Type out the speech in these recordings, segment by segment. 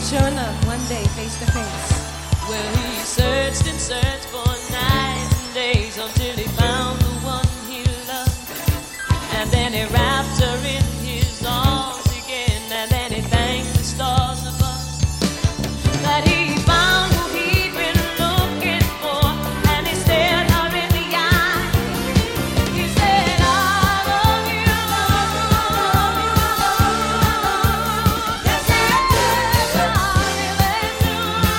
Sure enough, one day, face to face. Well, he searched and searched for nights and days until he found the one he loved. And then he wrapped her in his arms again, and then he thanked the stars above that he found who he'd been looking for, and he stared her in the eye. He said, I love you, love you, love you, love you. Yes, I do, I really do.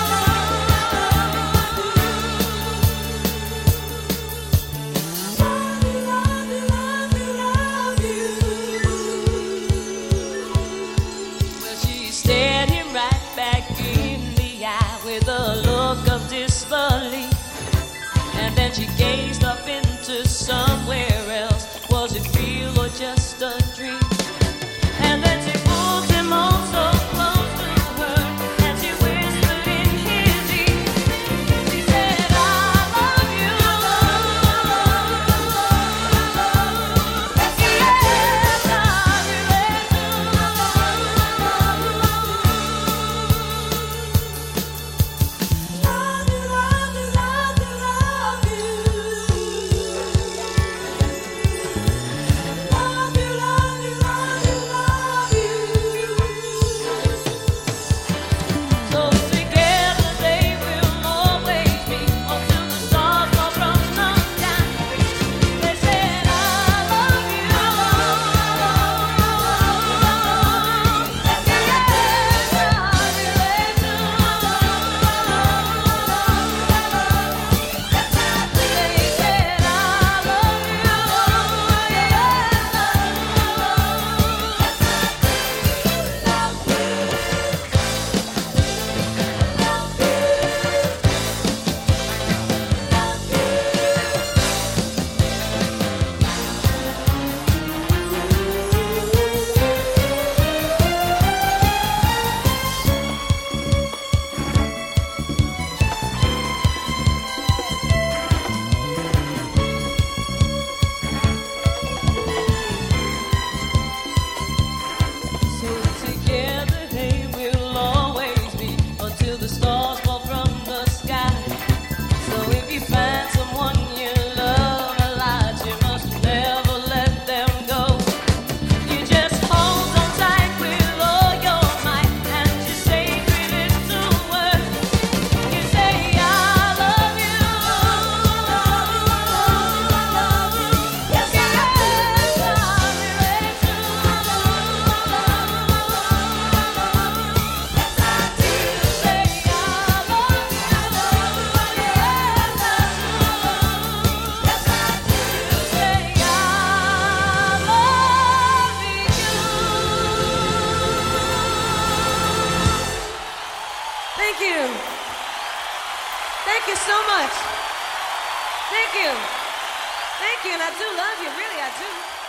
Well, she stared him right back in the eye with a look of disbelief, and then she gazed up into somewhere else. Was it real or just a dream? And then she pulled him on so close to her, and she whispered in his ear. She said, I love you, love you, love you, love you. Yes, I really do. Love you, love you, love you, love you. Love you, love you, love you, love you. So together they will always be until the stars fall from the sky. They said, I love you, love you, love you. Yes, I really do. They said, I love you, So together they will always be until the stars fall from the sky. So if you find someone you love a lot, you must never let them go. You just hold on tight with all your might, and you say three little words. You say, I love you, love you. Yes, I really do. Thank you. Thank you so much. Thank you. Thank you, and I do love you, really, I do.